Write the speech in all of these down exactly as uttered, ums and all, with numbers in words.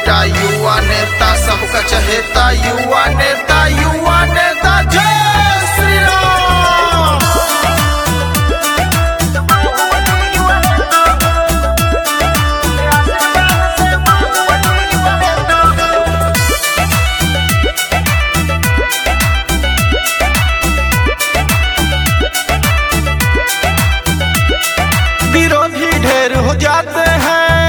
बेटा युवा नेता सबका चहेता युवा नेता युवा नेता जय श्री राम। विरोधी ढेर हो जाते हैं,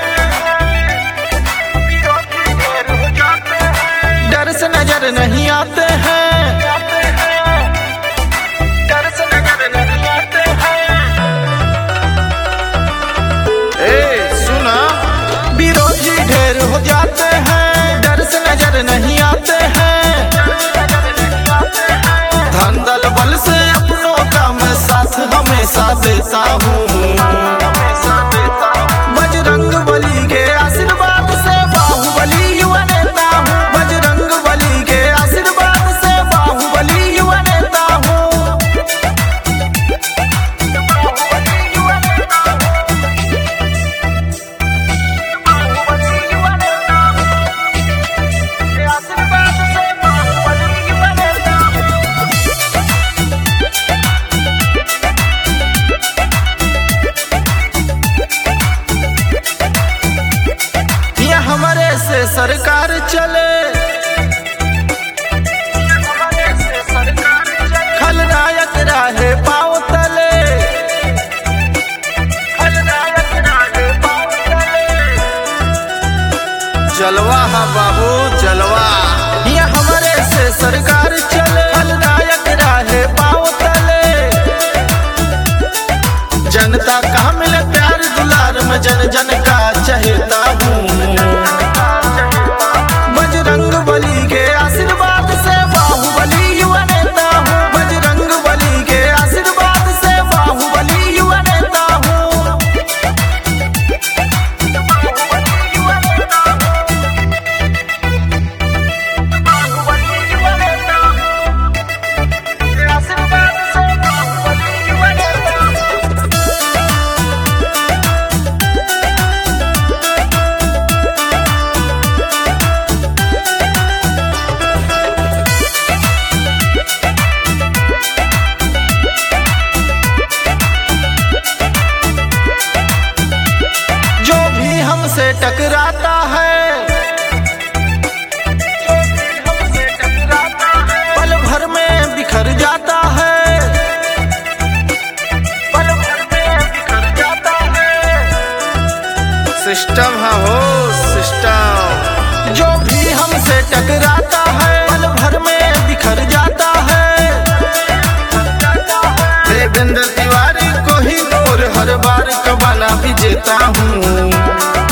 डर से नजर नहीं आते हैं, डर से नजर नहीं आते हैं। ए सुना, विरोधी ढेर हो जाते हैं, डर से नजर नहीं आते हैं। धन दल बल से अपनों का मैं साथ हमेशा देता हूँ। बजरंग बली के आशीर्वाद से बाहुबली युवा नेता हूँ। बजरंग बली के आशीर्वाद से बाहुबली युवा नेता हूँ। हमारे से सरकार चले, खलनायक राहे पाँव तले, जलवा हा बाबू जलवा। ये हमारे से सरकार चले, खलनायक राहे पाँव तले। जनता का मिले प्यार दुलार में जन जन का चहेता हूँ। बजरंग बली के आशीर्वाद से बाहुबली युवा नेता हूँ। बजरंग बली के आशीर्वाद से बाहुबली युवा नेता हूँ। से टकराता है, पल भर में बिखर जाता है, पल भर में बिखर जाता है। सिस्टम है हो सिस्टम, जो भी हमसे टकराता है पल भर में बिखर जाता है। देवेंद्र तिवारी को ही और हर बार कबाना भी जेता हूँ।